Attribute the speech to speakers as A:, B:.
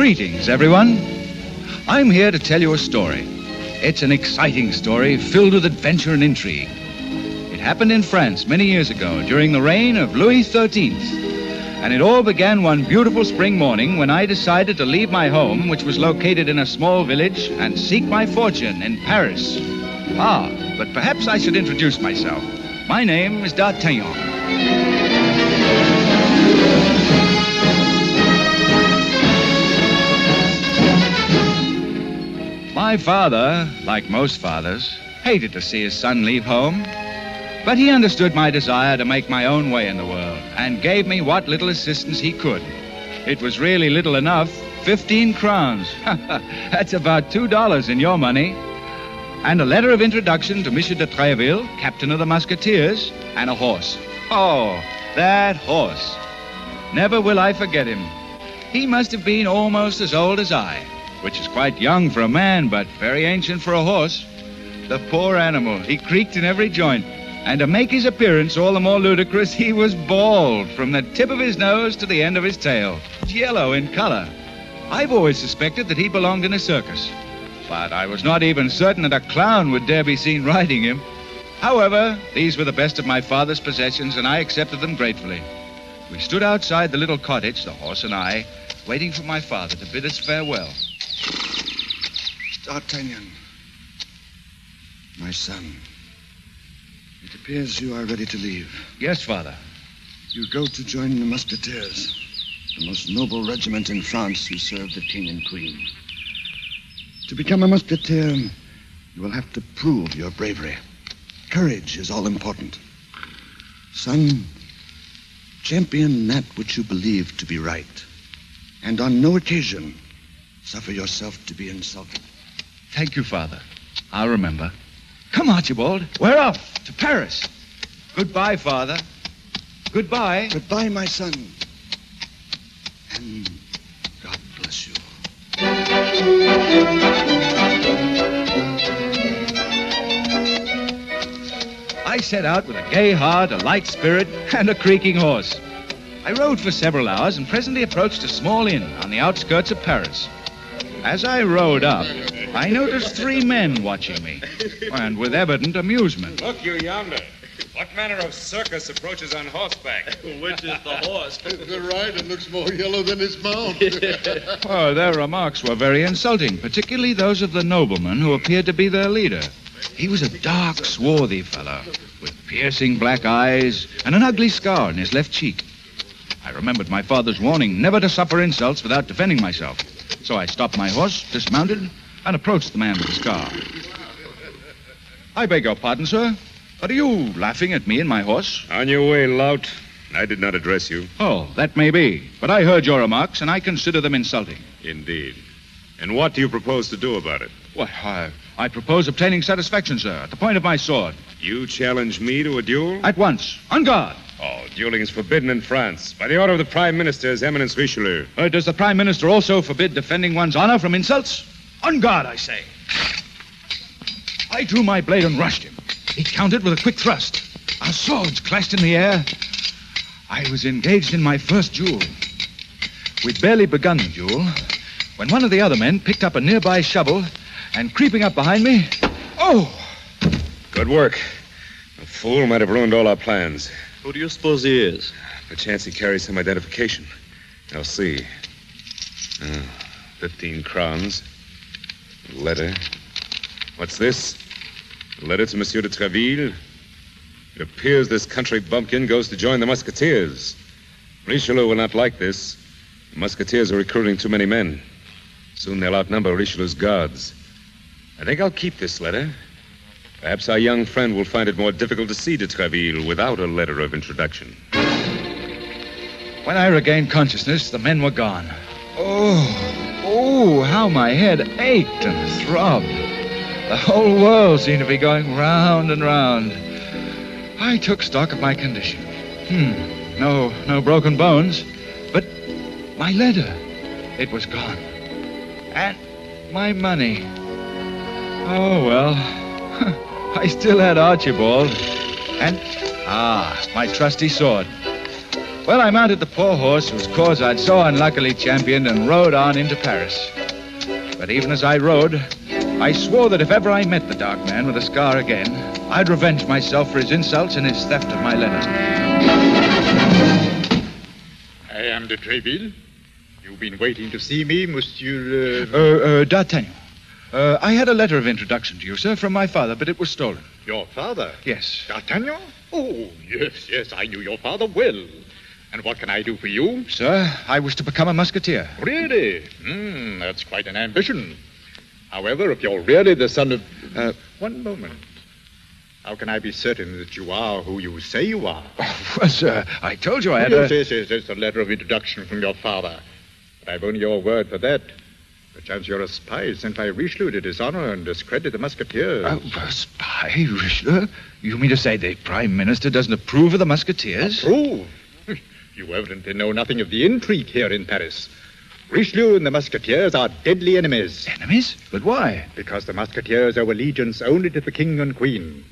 A: Greetings, everyone. I'm here to tell you a story. It's an exciting story filled with adventure and intrigue. It happened in France many years ago during the reign of Louis XIII. And it all began one beautiful spring morning when I decided to leave my home, which was located in a small village, and seek my fortune in Paris. But perhaps I should introduce myself. My name is D'Artagnan. My father, like most fathers, hated to see his son leave home. But he understood my desire to make my own way in the world and gave me what little assistance he could. It was really little enough, 15 crowns. That's about $2 in your money. And a letter of introduction to Monsieur de Tréville, captain of the Musketeers, and a horse. Oh, that horse. Never will I forget him. He must have been almost as old as I, which is quite young for a man, but very ancient for a horse. The poor animal, he creaked in every joint. And to make his appearance all the more ludicrous, he was bald from the tip of his nose to the end of his tail, yellow in color. I've always suspected that he belonged in a circus, but I was not even certain that a clown would dare be seen riding him. However, these were the best of my father's possessions, and I accepted them gratefully. We stood outside the little cottage, the horse and I, waiting for my father to bid us farewell.
B: D'Artagnan, my son, it appears you are ready to leave.
A: Yes, Father.
B: You go to join the Musketeers, the most noble regiment in France who serve the king and queen. To become a Musketeer, you will have to prove your bravery. Courage is all important. Son, champion that which you believe to be right, and on no occasion suffer yourself to be insulted.
A: Thank you, Father. I'll remember. Come, Archibald. We're off to Paris. Goodbye, Father. Goodbye.
B: Goodbye, my son. And God bless you.
A: I set out with a gay heart, a light spirit, and a creaking horse. I rode for several hours and presently approached a small inn on the outskirts of Paris. As I rode up, I noticed 3 men watching me, and with evident amusement.
C: Look, you yonder. What manner of circus approaches on horseback?
D: Which is the horse?
E: The rider looks more yellow than his mount.
A: Oh, their remarks were very insulting, particularly those of the nobleman who appeared to be their leader. He was a dark, swarthy fellow, with piercing black eyes and an ugly scar on his left cheek. I remembered my father's warning never to suffer insults without defending myself. So I stopped my horse, dismounted, and approached the man with the scar. I beg your pardon, sir, but are you laughing at me and my horse?
C: On your way, lout. I did not address you.
A: Oh, that may be, but I heard your remarks, and I consider them insulting.
C: Indeed. And what do you propose to do about it?
A: Why, I propose obtaining satisfaction, sir, at the point of my sword.
C: You challenge me to a duel?
A: At once. On guard.
C: Oh, dueling is forbidden in France by the order of the Prime Minister, His Eminence Richelieu.
A: Does the Prime Minister also forbid defending one's honor from insults? On guard, I say. I drew my blade and rushed him. He countered with a quick thrust. Our swords clashed in the air. I was engaged in my first duel. We'd barely begun the duel when one of the other men picked up a nearby shovel and, creeping up behind me, oh!
C: Good work. A fool might have ruined all our plans.
D: Who do you suppose he is?
C: Perchance he carries some identification. I'll see. 15 crowns. Letter. What's this? A letter to Monsieur de Tréville. It appears this country bumpkin goes to join the Musketeers. Richelieu will not like this. The Musketeers are recruiting too many men. Soon they'll outnumber Richelieu's guards. I think I'll keep this letter. Perhaps our young friend will find it more difficult to see de Tréville without a letter of introduction.
A: When I regained consciousness, the men were gone. Oh, how my head ached and throbbed. The whole world seemed to be going round and round. I took stock of my condition. No broken bones, but my letter, it was gone. And my money. Oh, well, I still had Archibald. And, my trusty sword. Well, I mounted the poor horse whose cause I'd so unluckily championed and rode on into Paris. But even as I rode, I swore that if ever I met the dark man with a scar again, I'd revenge myself for his insults and his theft of my letter.
F: I am de Tréville. You've been waiting to see me, Monsieur...
A: D'Artagnan. I had a letter of introduction to you, sir, from my father, but it was stolen.
F: Your father?
A: Yes.
F: D'Artagnan? Oh, yes, I knew your father well. And what can I do for you?
A: Sir, I wish to become a musketeer.
F: Really? That's quite an ambition. However, if you're really the son of... One moment. How can I be certain that you are who you say you are?
A: Oh, well, sir, I told you I had
F: Yes, it's a letter of introduction from your father. But I've only your word for that. Perchance you're a spy sent by Richelieu to dishonor and discredit the Musketeers.
A: A spy, Richelieu? You mean to say the Prime Minister doesn't approve of the Musketeers?
F: Approve? You evidently know nothing of the intrigue here in Paris. Richelieu and the Musketeers are deadly enemies.
A: Enemies? But why?
F: Because the Musketeers owe allegiance only to the King and Queen.